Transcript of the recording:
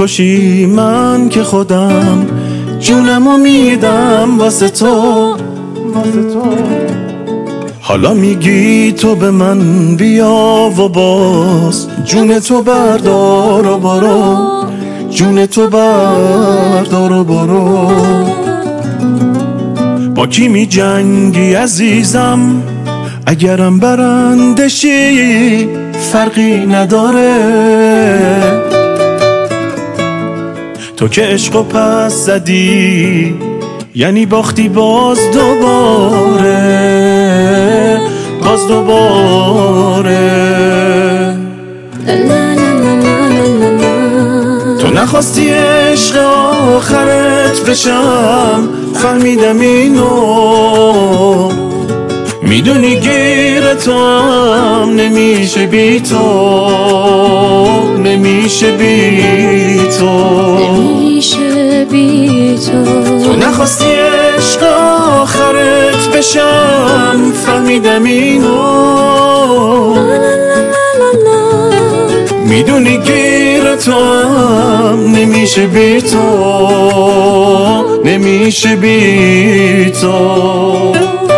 میکشی، من که خودم جونمو میدم واسه تو. حالا میگی تو به من بیا و باز جون تو بردار و برو، جون تو بردار و برو. با کی می جنگی عزیزم؟ اگرم برندشی فرقی نداره. تو که عشقو پس زدی یعنی باختی باز دوباره، باز دوباره. تو نخواستی عشق آخرت بشم، فهمیدم اینو. میدونی گیر تو هم نمیشه بی تو، نمیشه بی تو، نمیشه بی تو. تو نخواستی عشق آخرت بشم، فهمیدم اینو. میدونی گیر تو هم نمیشه بی تو، نمیشه بی تو.